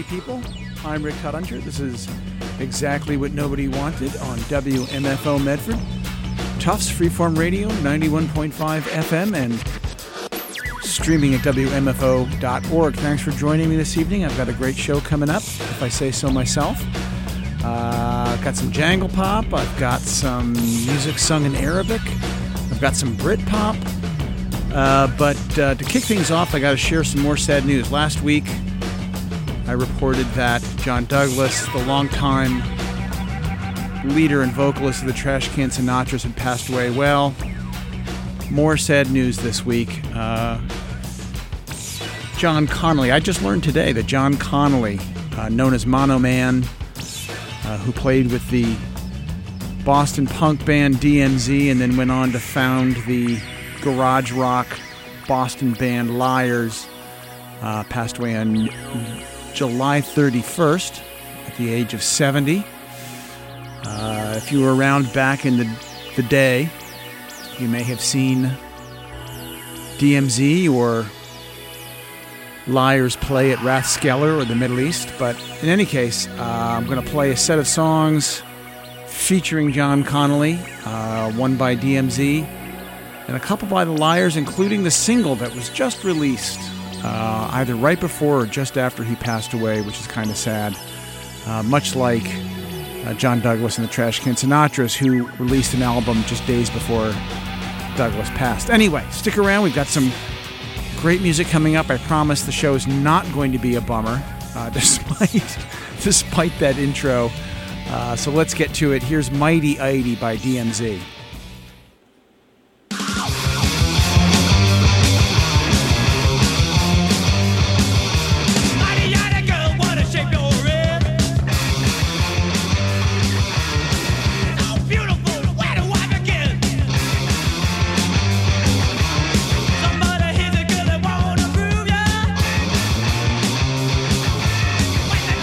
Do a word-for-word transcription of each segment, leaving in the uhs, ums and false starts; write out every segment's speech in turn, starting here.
people. I'm Rick Cuttinger. This is Exactly What Nobody Wanted on W M F O Medford. Tufts Freeform Radio, ninety-one point five F M, and streaming at W M F O dot org. Thanks for joining me this evening. I've got a great show coming up, if I say so myself. Uh, I've got some jangle pop. I've got some music sung in Arabic. I've got some Brit pop. Uh, but uh, to kick things off, I got to share some more sad news. Last week, I reported that John Douglas, the longtime leader and vocalist of the Trash Can Sinatras, had passed away. Well, more sad news this week. Uh, John Connolly. I just learned today that John Connolly, uh, known as Mono Man, uh, who played with the Boston punk band D M Z and then went on to found the garage rock Boston band Liars, uh, passed away on July thirty-first at the age of seventy. Uh, if you were around back in the, the day, you may have seen D M Z or Liars play at Rathskeller or the Middle East. But in any case, uh, I'm going to play a set of songs featuring John Connolly, uh, one by D M Z, and a couple by the Liars, including the single that was just released uh, either right before or just after he passed away, which is kind of sad. Uh, much like uh, John Douglas and the Trash Can Sinatras, who released an album just days before Douglas passed. Anyway, stick around. We've got some great music coming up. I promise the show is not going to be a bummer, uh, despite despite that intro. Uh, so let's get to it. Here's Mighty Idy by D M Z.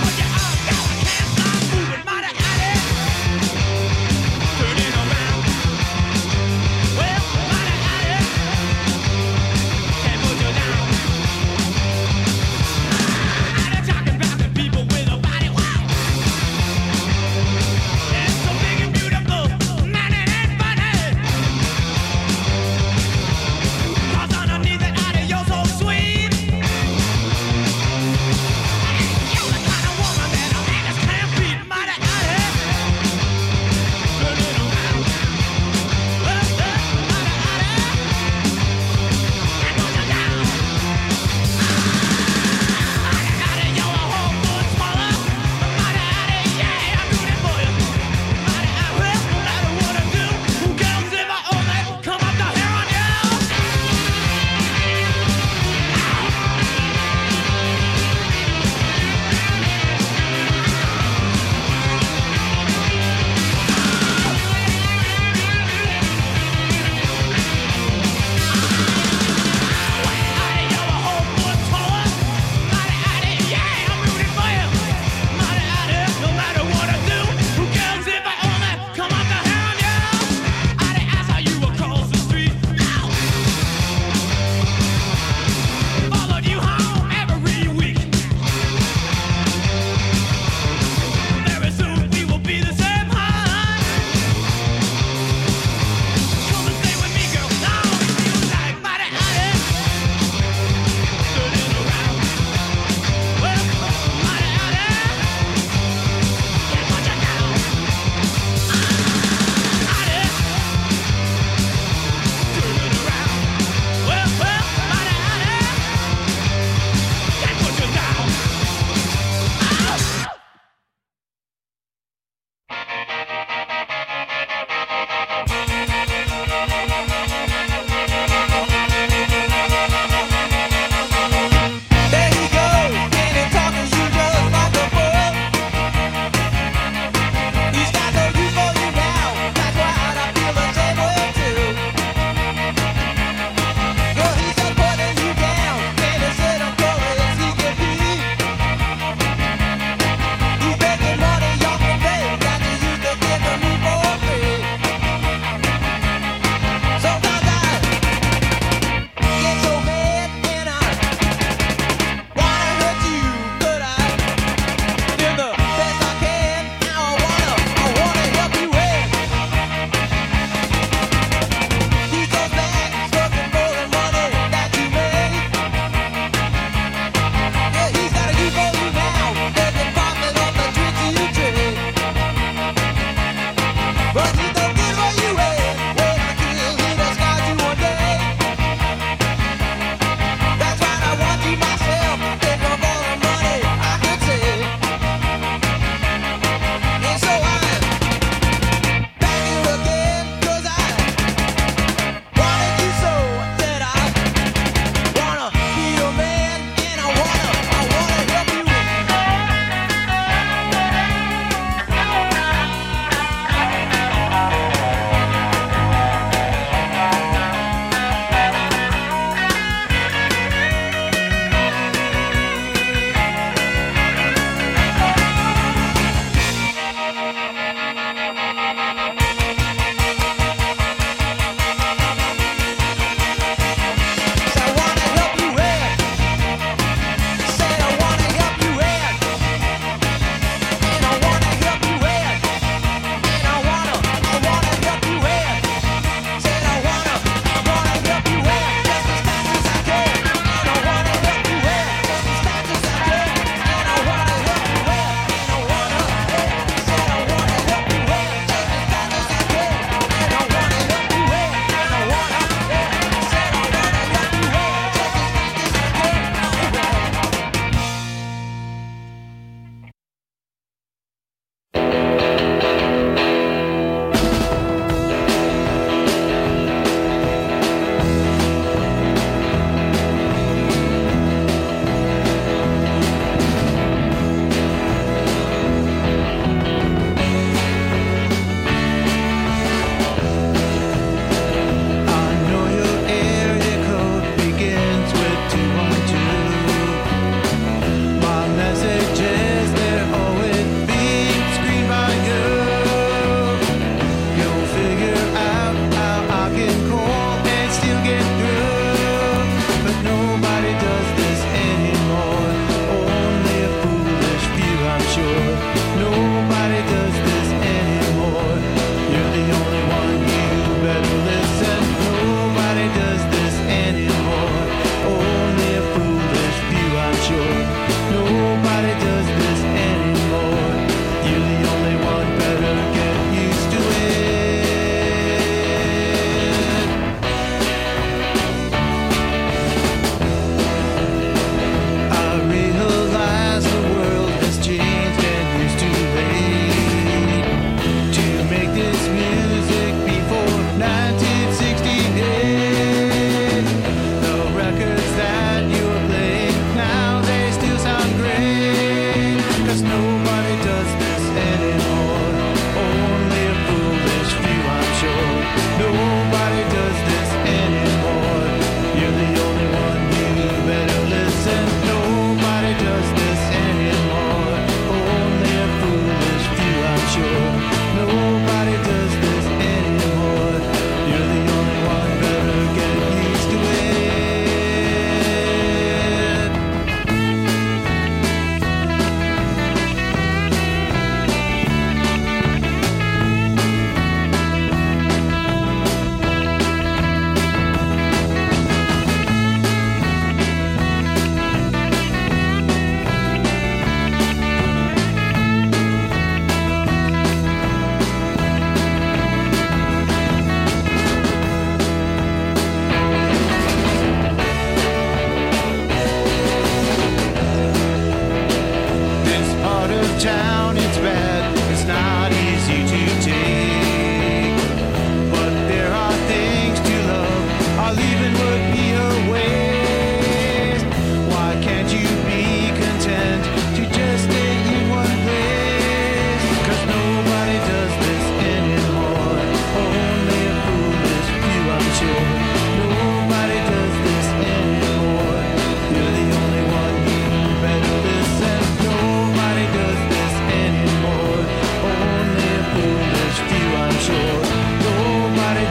Turning around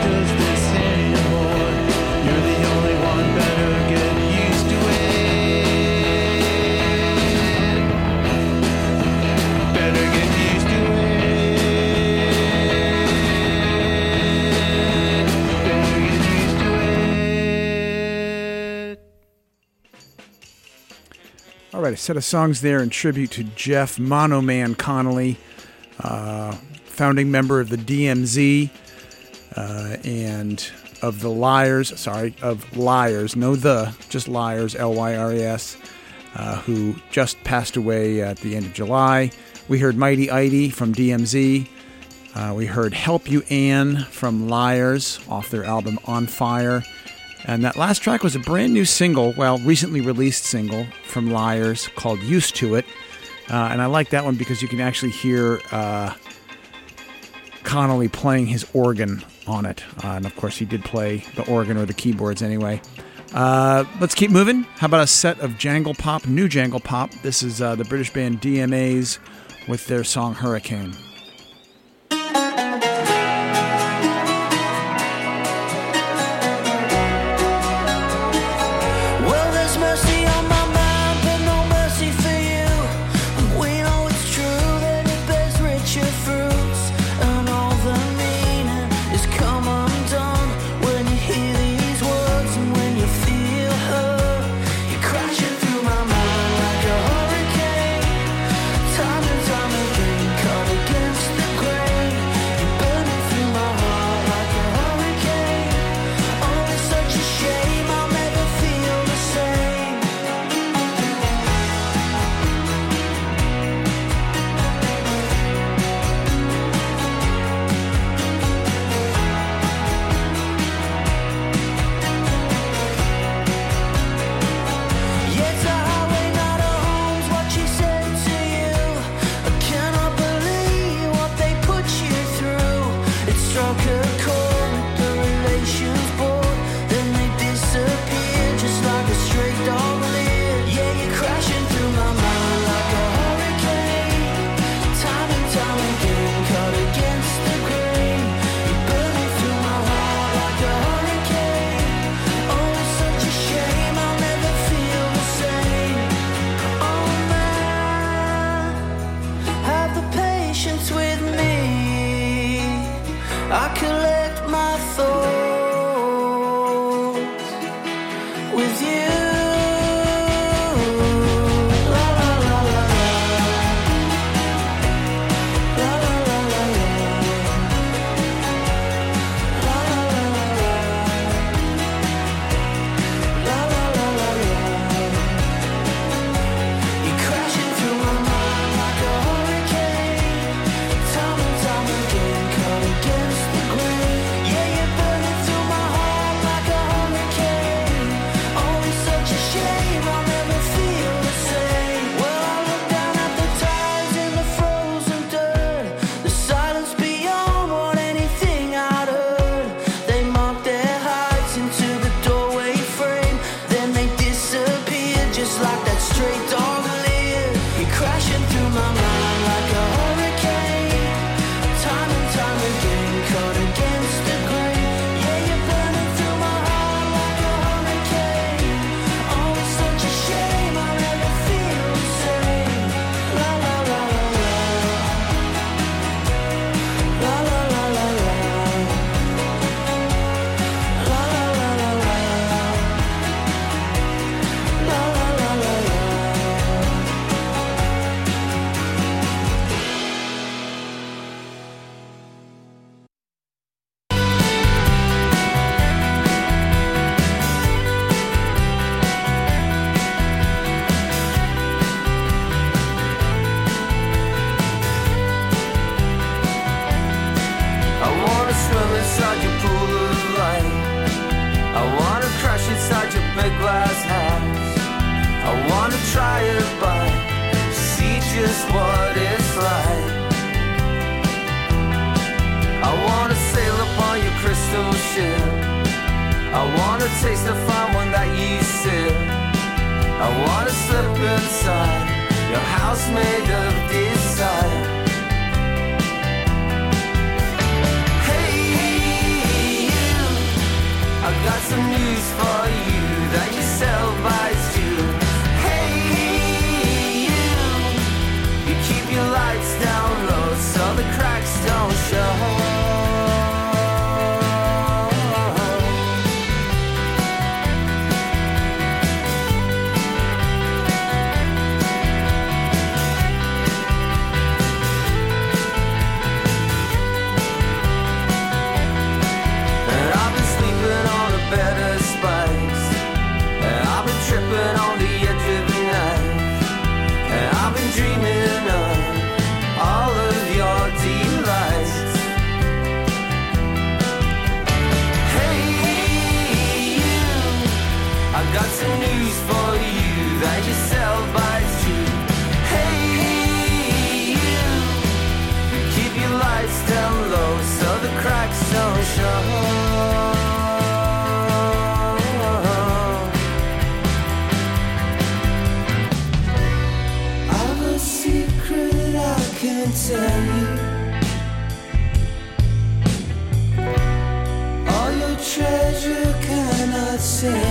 does this anymore. You're the only one, better get used to it. Better get used to it. Better get used to it. All right, a set of songs there in tribute to Jeff Mono Man Connolly, uh, founding member of the D M Z uh, and of the Liars, sorry, of Liars, no the, just Liars, L Y R E S, uh, who just passed away at the end of July. We heard Mighty Idy from D M Z. Uh, we heard Help You Ann from Liars off their album On Fire. And that last track was a brand new single, well, recently released single from Liars called Used to It. Uh, and I like that one because you can actually hear uh, Connolly playing his organ on it. Uh, and of course, he did play the organ or the keyboards anyway. Uh, let's keep moving. How about a set of Jangle Pop, new Jangle Pop? This is uh, the British band D M As with their song Hurricane. Hey, news for you that yourself buys too. Hey, you, you keep your lights down low so the cracks don't show. On the edge of the night, and I've been dreaming of all of your delights. Hey, you, I've got some news for you that you sell by two. Hey, you, keep your lights down low so the cracks don't show. Tell you all your treasure cannot say.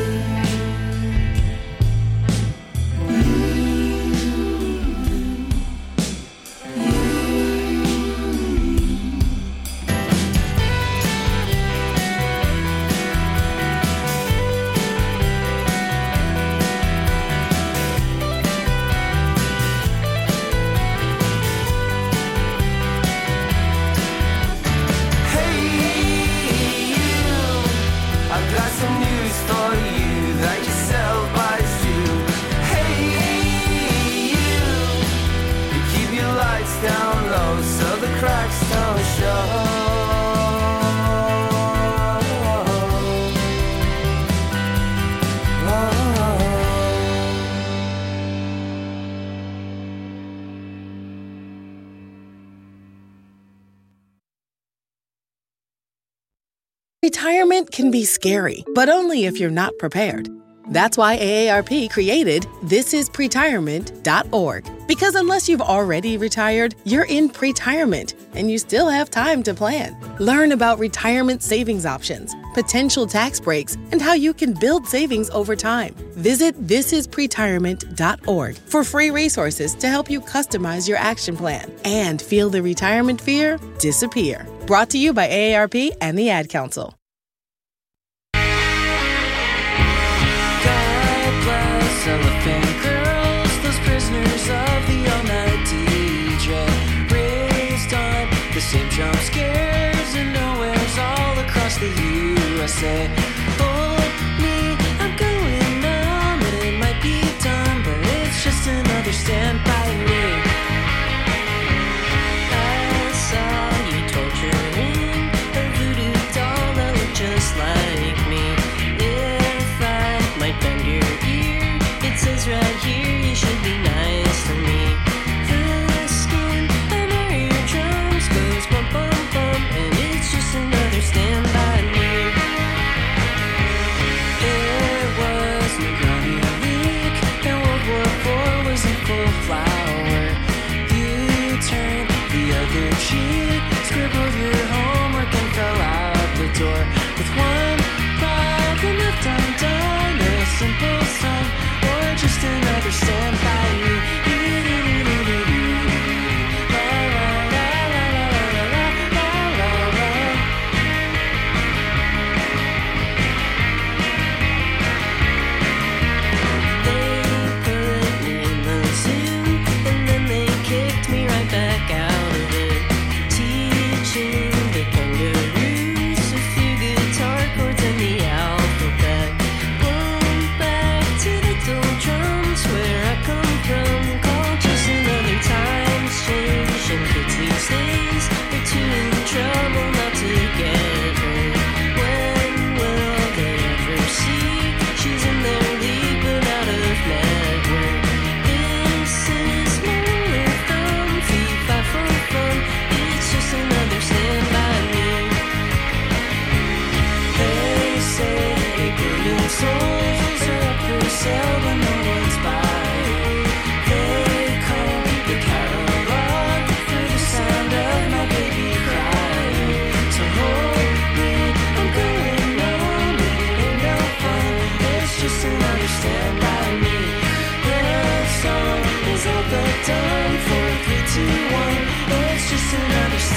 Retirement can be scary, but only if you're not prepared. That's why A A R P created this is pretirement dot org. Because unless you've already retired, you're in pretirement, and you still have time to plan. Learn about retirement savings options, potential tax breaks, and how you can build savings over time. Visit this is pretirement dot org for free resources to help you customize your action plan and feel the retirement fear disappear. Brought to you by A A R P and the Ad Council. Cellophane girls, those prisoners of the all-night D J, raised on the same jump scares and nowheres all across the U S A. Hold me, I'm going numb, and it might be done, but it's just another stand by me. I saw you torturing a voodoo doll that looked just like me. If I might bend your ear, it says right here you should be nice to me. The skin under your drums goes bump, bump, bump, and it's just another stand by me. It was Negroni leak, and World War Four was in full flower. You turned the other cheek, scribbled your homework and fell out the door with one problem left undone, a simple song, or just another stand by me. La la la la la la la la la. They put me in the zoo, and then they kicked me right back out of it. Teaching the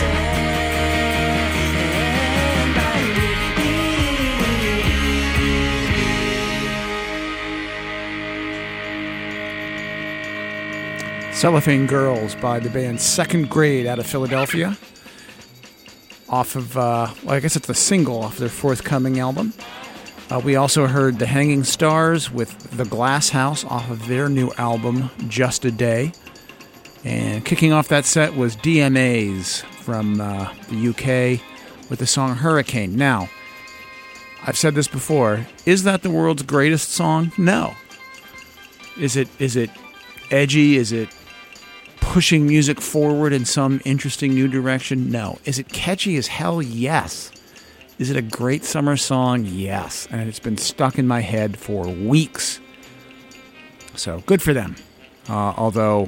Cellophane Girls by the band Second Grade out of Philadelphia. Off of, uh, well, I guess it's a single off their forthcoming album. Uh, we also heard The Hanging Stars with The Glass House off of their new album, Just a Day. And kicking off that set was D M As from uh, the U K with the song Hurricane. Now, I've said this before, is that the world's greatest song? No. Is it? Is it edgy? Is it pushing music forward in some interesting new direction? No. Is it catchy as hell? Yes. Is it a great summer song? Yes. And it's been stuck in my head for weeks. So good for them. Uh, although,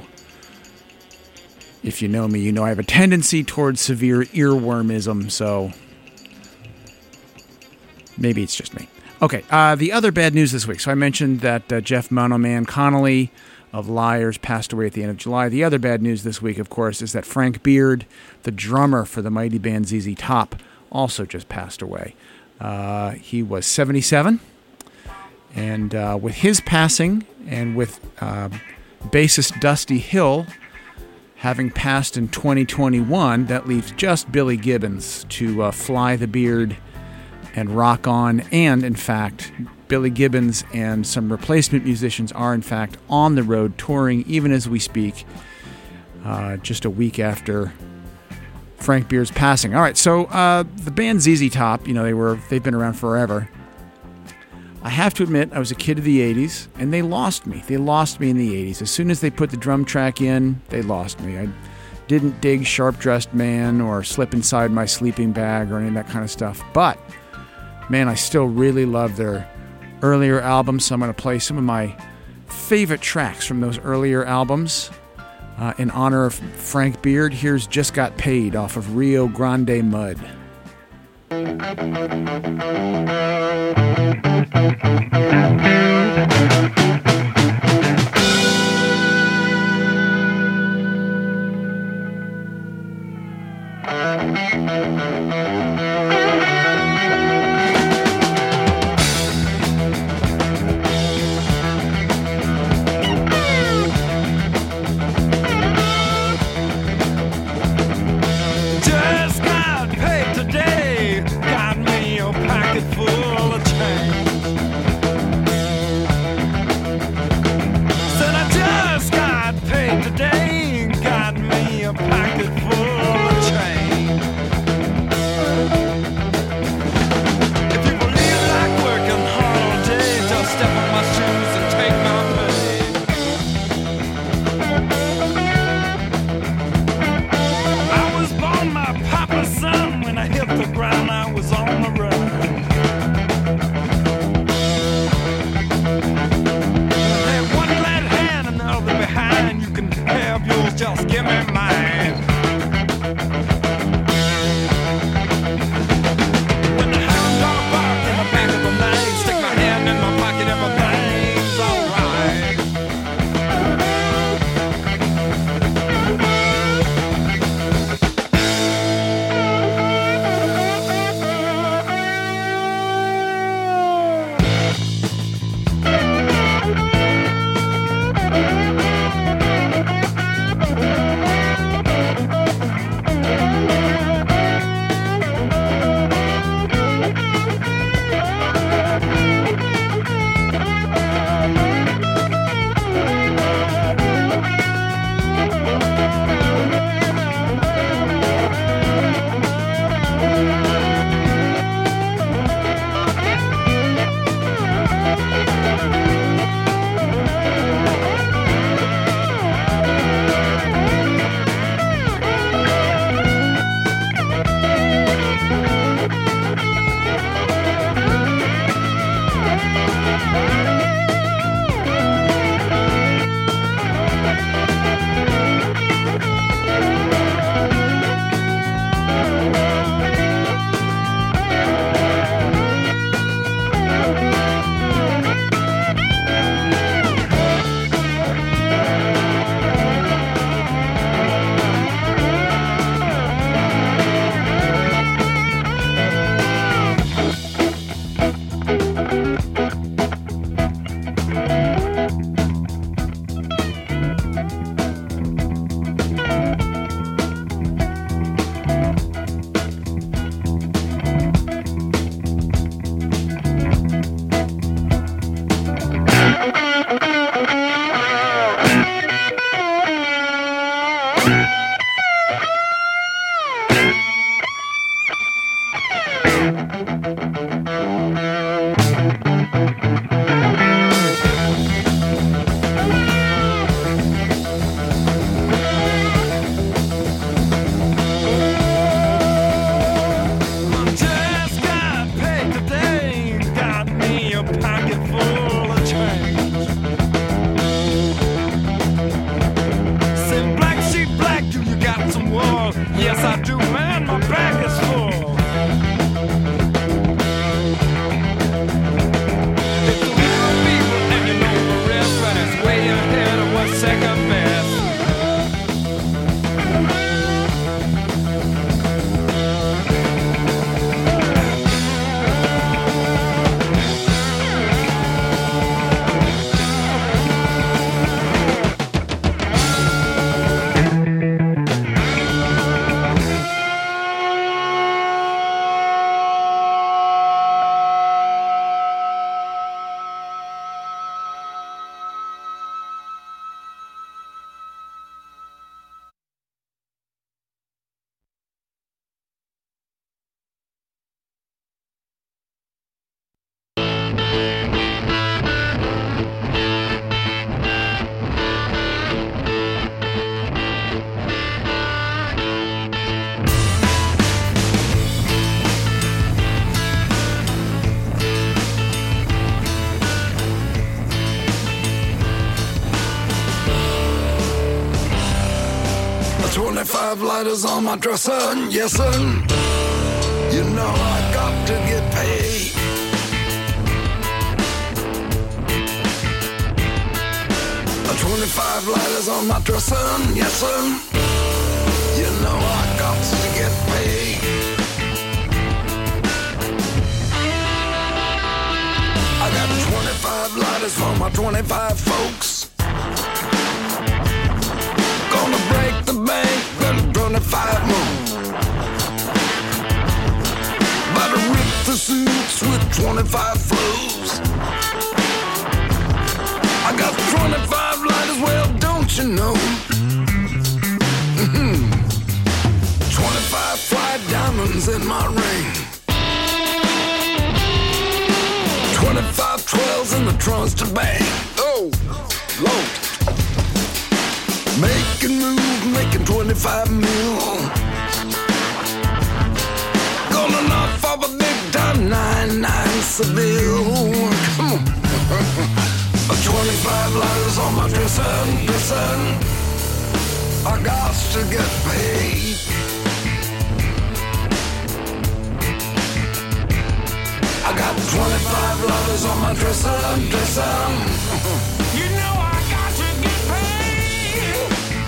if you know me, you know I have a tendency towards severe earwormism, so maybe it's just me. Okay, uh, the other bad news this week. So I mentioned that uh, Jeff Mono Man Connolly of Liars passed away at the end of July. The other bad news this week, of course, is that Frank Beard, the drummer for the mighty band Z Z Top, also just passed away. Uh, he was seventy-seven, and uh, with his passing, and with uh, bassist Dusty Hill having passed in twenty twenty-one, that leaves just Billy Gibbons to uh, fly the beard and rock on. And, in fact, Billy Gibbons and some replacement musicians are, in fact, on the road touring, even as we speak, uh, just a week after Frank Beard's passing. All right, so uh, the band Z Z Top, you know, they were, they've been around forever. I have to admit, I was a kid of the eighties, and they lost me. They lost me in the eighties. As soon as they put the drum track in, they lost me. I didn't dig Sharp Dressed Man or Slip Inside My Sleeping Bag or any of that kind of stuff. But, man, I still really love their earlier albums, so I'm going to play some of my favorite tracks from those earlier albums. Uh, in honor of Frank Beard, here's Just Got Paid off of Rio Grande Mud. twenty-five lighters on my dresser, yes sir. You know I got to get paid. twenty-five lighters on my dresser, yes sir. You know I got to get paid. I got twenty-five lighters for my twenty-five folks. Gonna break the bank, then twenty-five more. About to rip the suits with twenty-five flows. I got twenty-five lighters, well, don't you know? Mm-hmm. twenty-five fly diamonds in my ring. twenty-five twelves in the trunks to bang. Oh, Lord. Making moves, making twenty-five mil. Gonna knock off a big time nine nine Seville. Come on. twenty-five lighters on my dresser, dresser. I got to get paid. I got twenty-five lighters on my dresser, dresser. You know I got to get paid.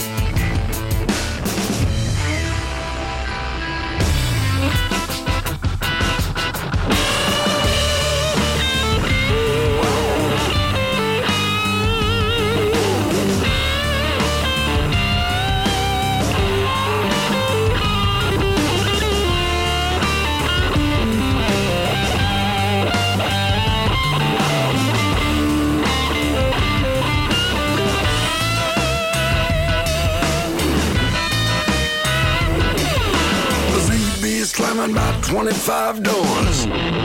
Slamming about twenty-five doors.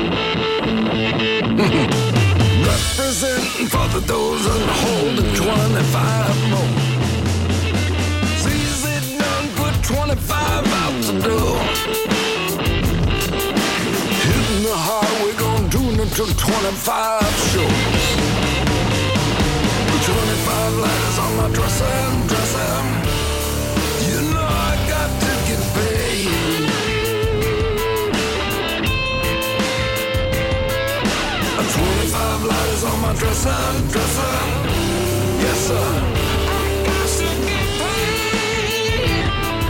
Representing for the doors and holding twenty-five more. Sees it done, put twenty-five out the door. Hitting the highway, gonna do it until twenty-five shows. twenty-five lighters on my dresser, dresser. You know I got to get paid. twenty-five lighters on my dresser, dresser. Yes, sir. I got to get paid.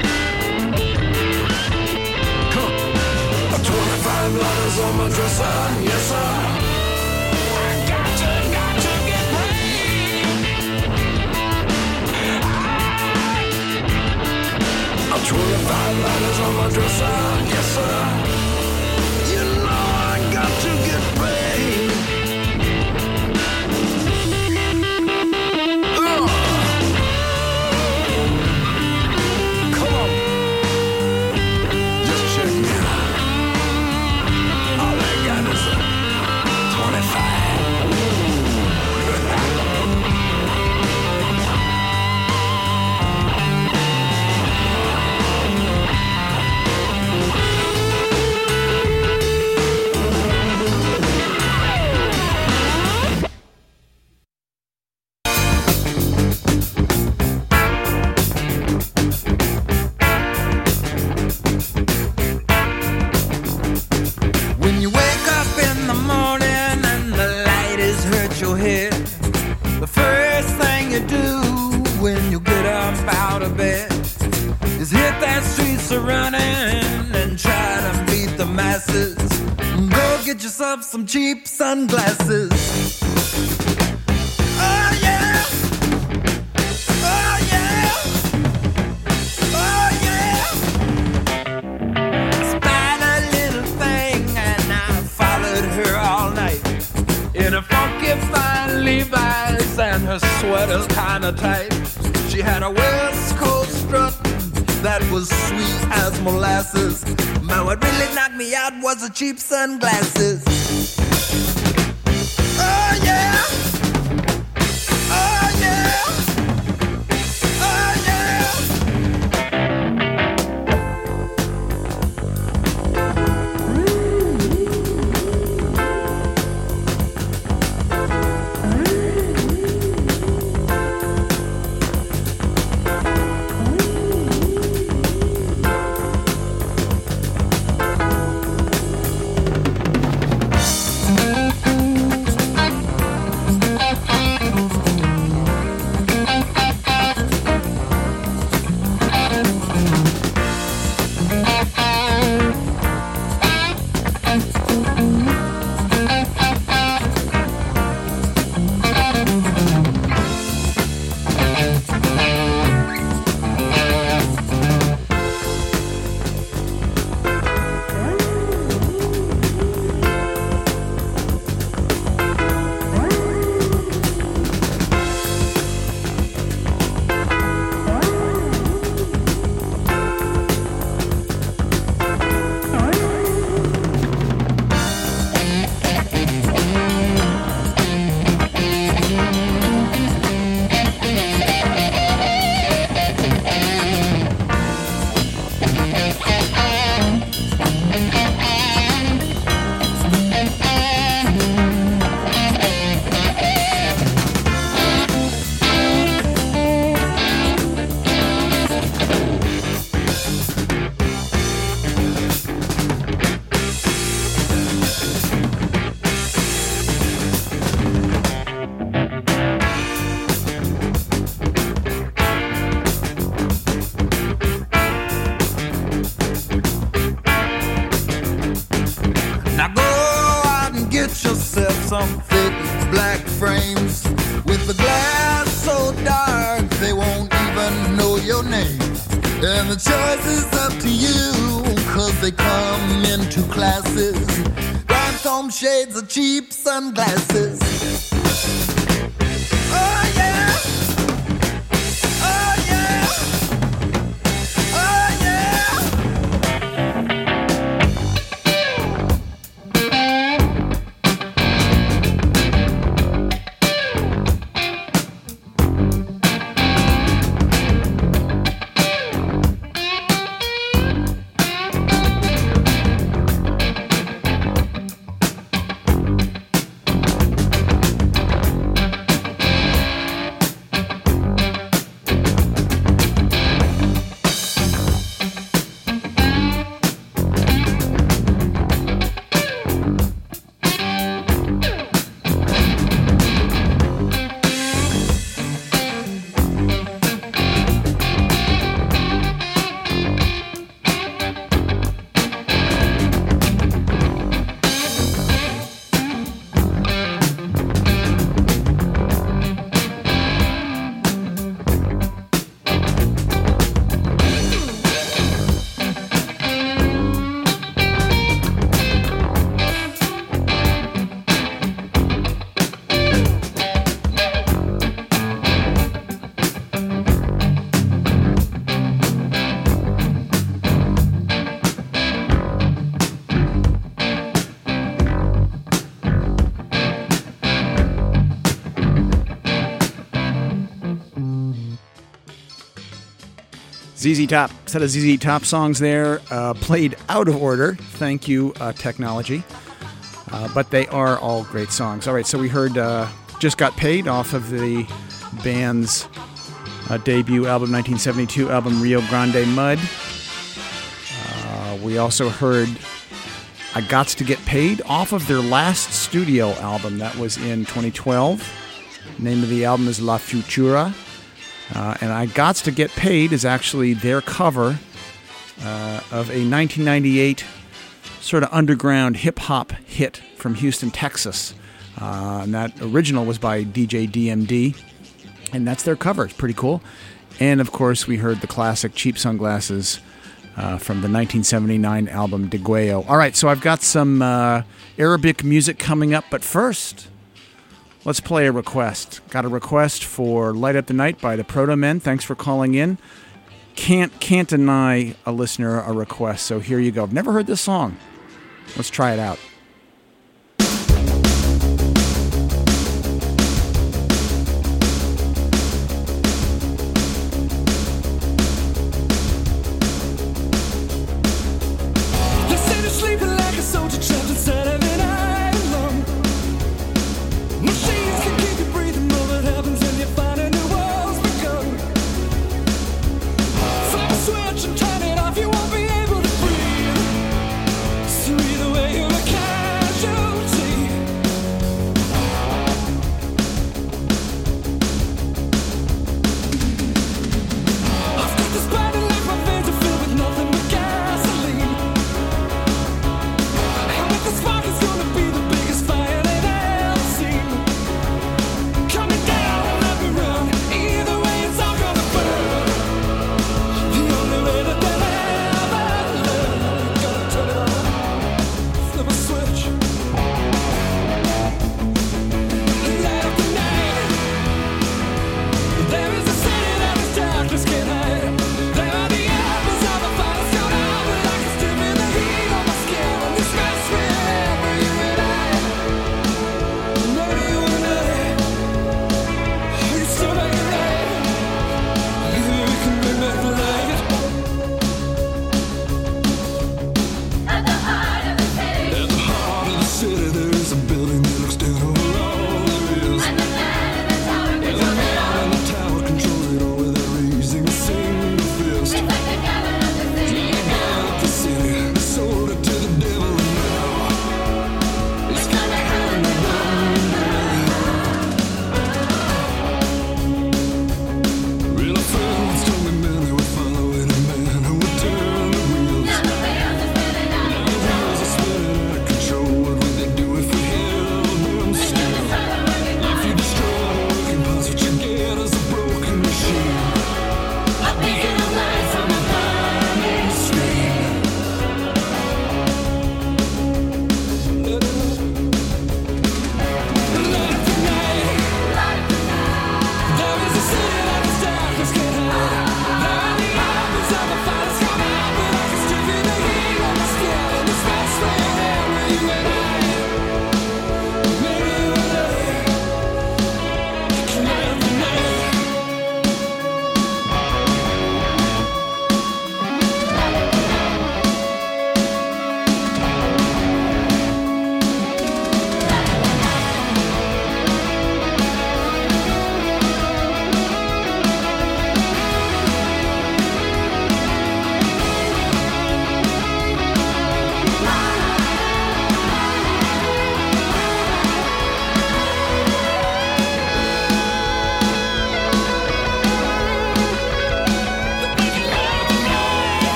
Come on. twenty-five lighters on my dresser, yes, sir. I got to, got to get paid. I, twenty-five lighters on my dresser, yes, sir. You know I got to get paid. Some cheap sunglasses. Oh yeah, oh yeah, oh yeah. Spied a little thing and I followed her all night in a funky fine Levi's and her sweater's kinda tight. She had a West Coast strut that was sweet as molasses. Man, what really knocked me out was the cheap sunglasses. Oh yeah, oh yeah, oh yeah. some thick black frames with the glass so dark they won't even know your name. And the choice is up to you, cause they come in two classes, rhinestone shades or cheap sunglasses. Oh yeah! Oh yeah! Oh yeah! Z Z Top, set of Z Z Top songs there, uh, played out of order. Thank you, uh, technology. Uh, but they are all great songs. All right, so we heard uh, Just Got Paid off of the band's uh, debut album, nineteen seventy-two album, Rio Grande Mud. Uh, we also heard I Gots to Get Paid off of their last studio album. That was in twenty twelve. The name of the album is La Futura. Uh, and I Gots to Get Paid is actually their cover uh, of a nineteen ninety-eight sort of underground hip-hop hit from Houston, Texas. Uh, and that original was by D J D M D, and that's their cover. It's pretty cool. And, of course, we heard the classic Cheap Sunglasses uh, from the nineteen seventy-nine album Deguello. All right, so I've got some uh, Arabic music coming up, but first, let's play a request. Got a request for Light Up the Night by the Proto Men. Thanks for calling in. Can't can't deny a listener a request, so here you go. I've never heard this song. Let's try it out. Switch and turn it off, you won't be able to breathe. So either way you look at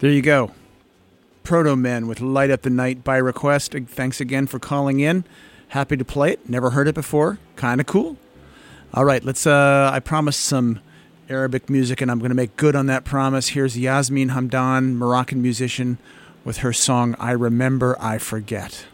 There you go. Proto Men with Light Up the Night by request. Thanks again for calling in. Happy to play it. Never heard it before. Kind of cool. All right, let's, uh, I promised some Arabic music, and I'm going to make good on that promise. Here's Yasmin Hamdan, Moroccan musician, with her song, I Remember, I Forget.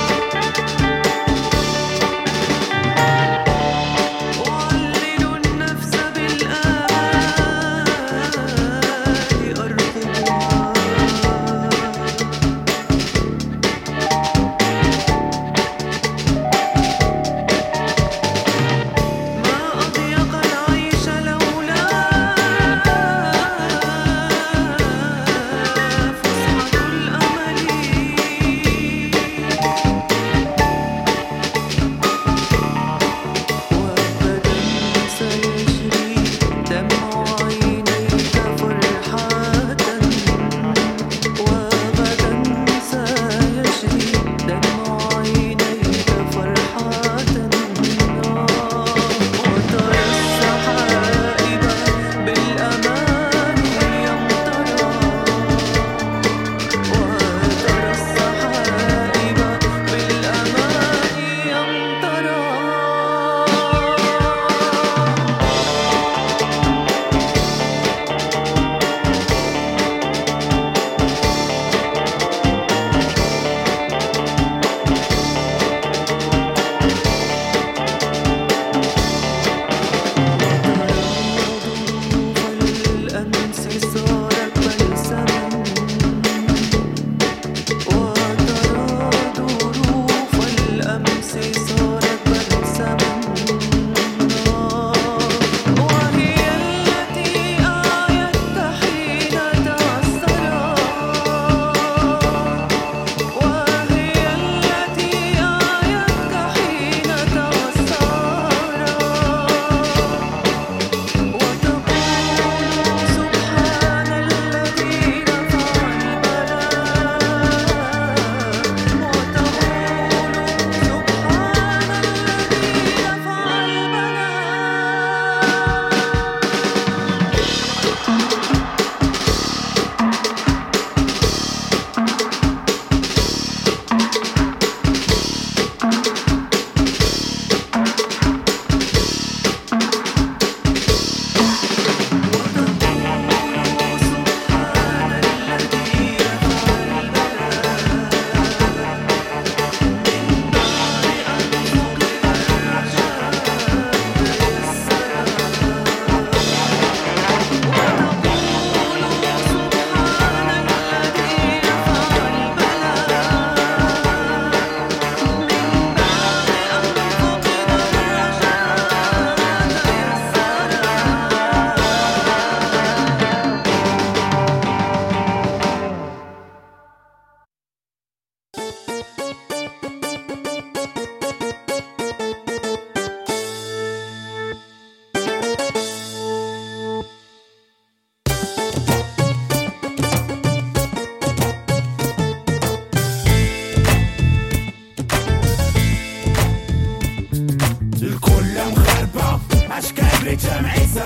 قل للناس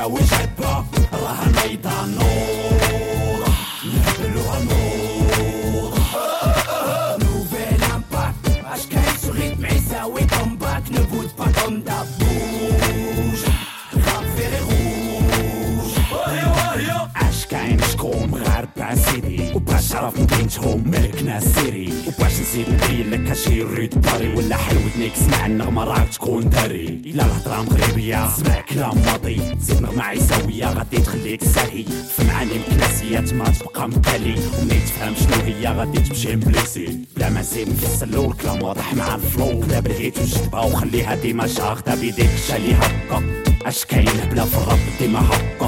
يساوي جبة راه الميدان نور نهبلوها نور نوفيل امباكت اش كاين سو ريتم يساوي كومباك ne bouge pas comme ta bouge rap ferré rouge اش كاين شكون مغاربة سيدي وباش عرف مدينتهم ملكنا السيري وباش نزيد نبين لك هاشي ريد باري ولا حلوتنيك سمع النغمة راك تكون داري إلا الهضرة مغربية سمع كلام ماضي زيد نغمة عيساوية غادي تخليك ساهي في معاني مكلاسيات ما تبقى مبالي ومني تفهم شنو هي غادي تمشي مبليسي بلا ما نزيد نفصلو الكلام واضح مع الفلو لا بالهيت وجدبها وخليها ديما شاغدة بيديك شالي هكا اش كاين بلا في الرب ديما هكا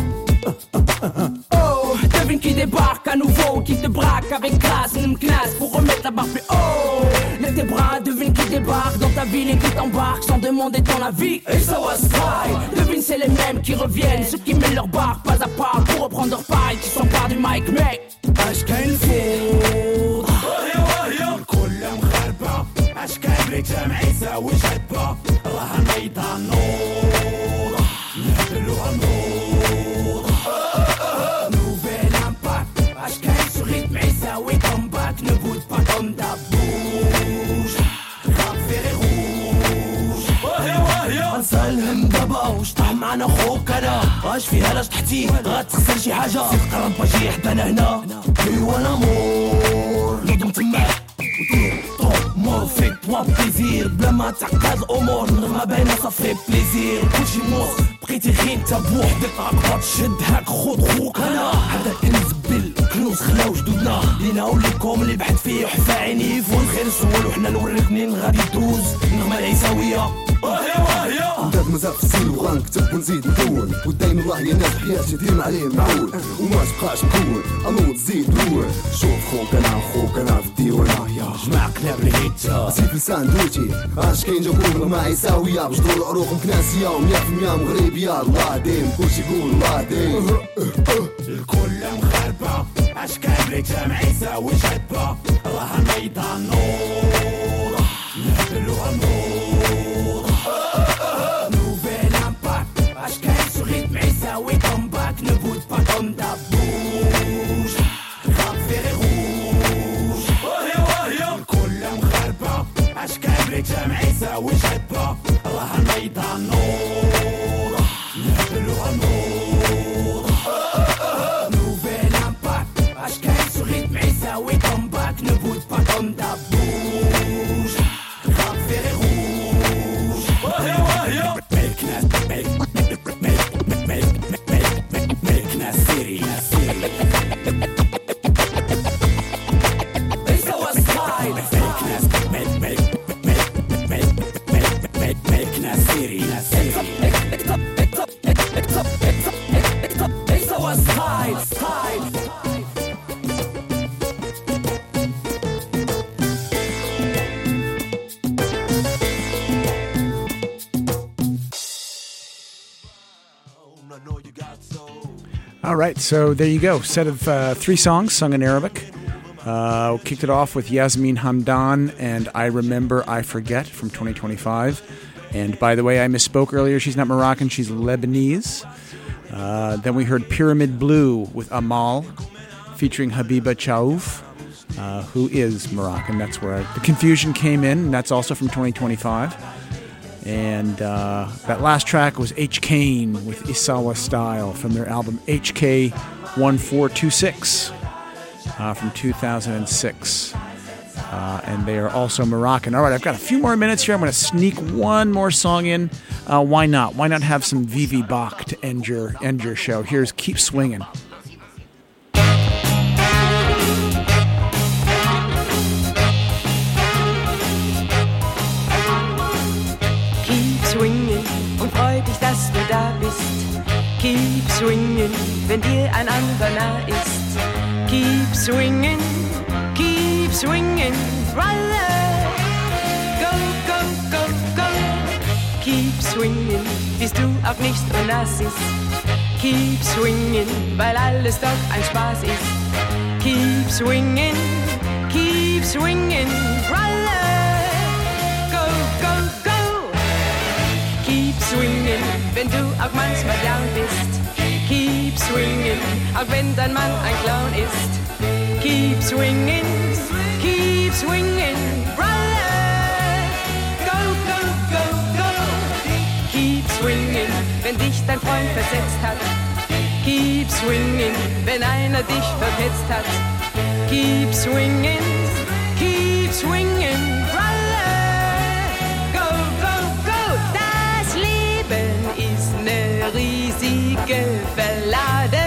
Devine qui débarque à nouveau, qui te braque avec grâce, une classe pour remettre la barre plus haut. Lève tes bras, devine qui débarque dans ta ville et qui t'embarque sans demander ton avis. Et ça va style. Devine c'est les mêmes qui reviennent, ceux qui mettent leur barre pas à pas pour reprendre leur paille, qui s'emparent du mic, mec. اش كاين الفوضى الكل مغاربة اش كاين رجام يساوي جبة راه الميدان نور نهبلوها نور نوفيل امباكت اش كاين سو ريتم يساوي كومباك ne bouge pas comme ta bouge rap ferré rouge غنسى الهم دابا واش طاح معنا خوك انا اش فيها لاش تحتي غتخسر شي حاجة زيد قرب باجي حدانا هنا ايوا لامور نضم تماك ودير طوب مور فيك توا بليزير بلا ما تعقد الامور نغمة باينة صافي بليزير كلشي موس بقيتي غير انت بوحدك عقبات شد هاك خود خوك انا هذا كنز بل كنوز خلاو جدودنا لينا وليكم اللي بحث فيه وحفا عيني فوق الخير السؤال وحنا نوريك منين غادي تدوز النغمة العيساوية نداد مزال في السين وغنكتب ونزيد نكون ودايما الله يا ناس حياتي ديما عليه معول وما تبقاش مكون انوض زيد روح شوف خوك انا خوك انا في الديوان يا جمع كلاب الهيت سيف لسان دوتي اش كاين جابون ما يساوية بجدور العروق مكناسية ومية في المية مغربية الله ديم كلشي يقول الله ديم الكل مغاربة اش كاين رجام يساوي جبة راه الميدان نور نهبلوها نور نوفيل امباكت اش كاين سو ريتم يساوي كومباك ne bouge pas comme ta bouge rap ferré rouge الكل مغاربة اش كاين رجام يساوي جبة راه الميدان نور نهبلوها نور نوفيل امباكت اش كاين سو ريتم يساوي كومباك ne bouge pas comme ta bouge rap ferré rouge ملكنا ملكنا سيري ليس هو ستايل ملكنا سيري ليس هو ستايل ستايل All right, so there you go. Set of uh, three songs sung in Arabic. Uh, kicked it off with Yasmin Hamdan and I Remember, I Forget from twenty twenty-five. And by the way, I misspoke earlier. She's not Moroccan. She's Lebanese. Uh, then we heard Pyramid Blue with Amal featuring Habiba Chaouf, uh, who is Moroccan. That's where I, the confusion came in. And that's also from twenty twenty-five. And uh, that last track was H. Kane with Isawa Style from their album H K one four two six uh, from two thousand six. Uh, and they are also Moroccan. All right, I've got a few more minutes here. I'm going to sneak one more song in. Uh, why not? Why not have some Vivi Bach to end your, end your show? Here's Keep Swingin'. Swingen und freu dich, dass du da bist. Keep swinging, wenn dir ein anderer nah ist. Keep swinging, keep swinging, brother. Go, go, go, go. Keep swinging, bis du auch nicht unass ist. Keep swinging, weil alles doch ein Spaß ist. Keep swinging, keep swinging, brother. Go, go, go. Keep swinging, wenn du auch manchmal down bist. keep swinging, auch wenn dein Mann ein Clown ist. Keep swinging, keep swinging, brother. Go, go, go, go. Keep swinging, wenn dich dein Freund versetzt hat. Keep swinging, wenn einer dich verpetzt hat. Keep swinging, keep swinging, brother. Go, go, go. Das Leben ist eine riesige Verlade.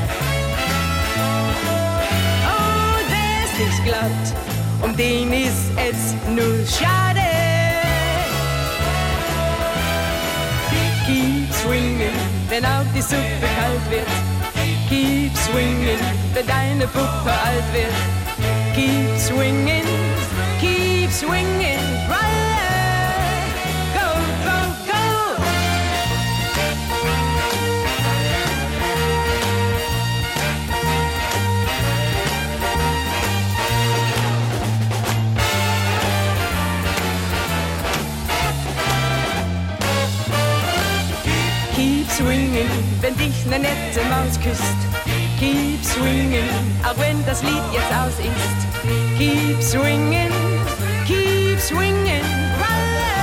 Oh, wer es nicht glaubt, um den ist es nur schade. Keep swinging, wenn auch die Suppe kalt wird. Keep swinging, wenn deine Puppe alt wird. Keep swinging, keep swinging, brother. Go, go, go. Keep swinging, wenn dich ne nette Maus küsst. Keep swinging, auch wenn das Lied jetzt aus ist. Keep swinging, keep swinging, brother.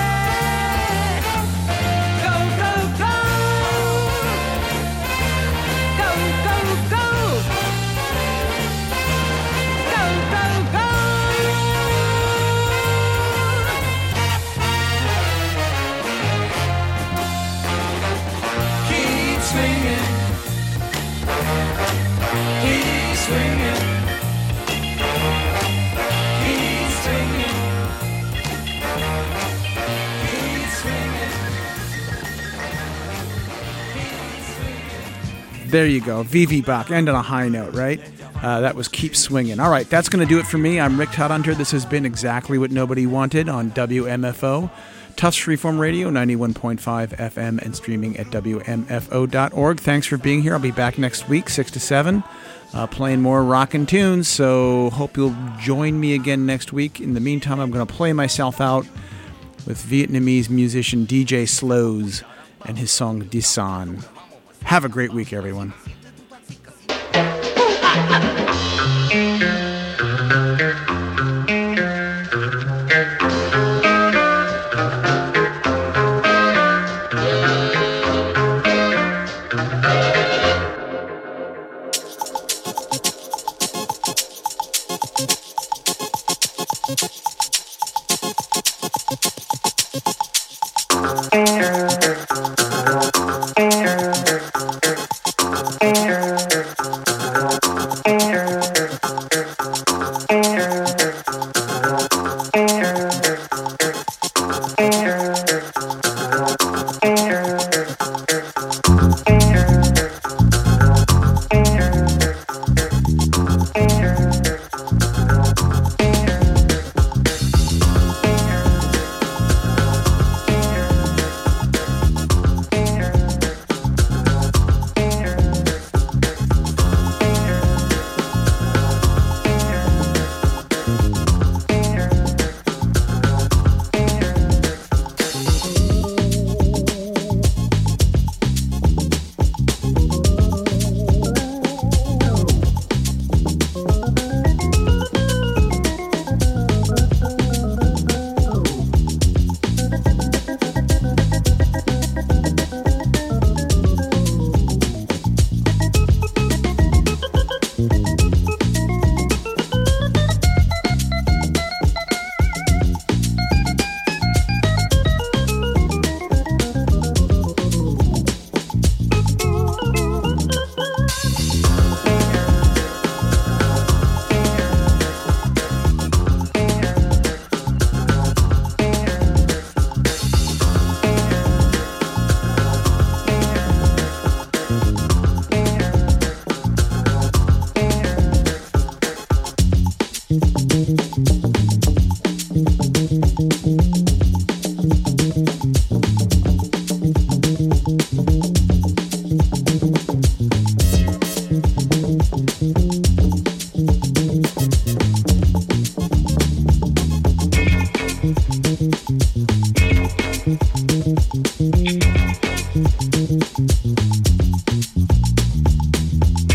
Go, go, go. Go, go, go. Go, go, go. Keep swinging. Keep swinging. Keep swinging. Keep swinging. There you go. Vivi Bach. End on a high note, right? Uh, that was Keep Swinging. All right, that's going to do it for me. I'm Rick Todhunter. This has been Exactly What Nobody Wanted on W M F O. Tufts Freeform Radio, ninety-one point five F M, and streaming at W M F O dot org. Thanks for being here. I'll be back next week, six to seven, uh, playing more rockin' tunes, so hope you'll join me again next week. In the meantime, I'm going to play myself out with Vietnamese musician D J Slows and his song Disan. Have a great week, everyone. Thank you.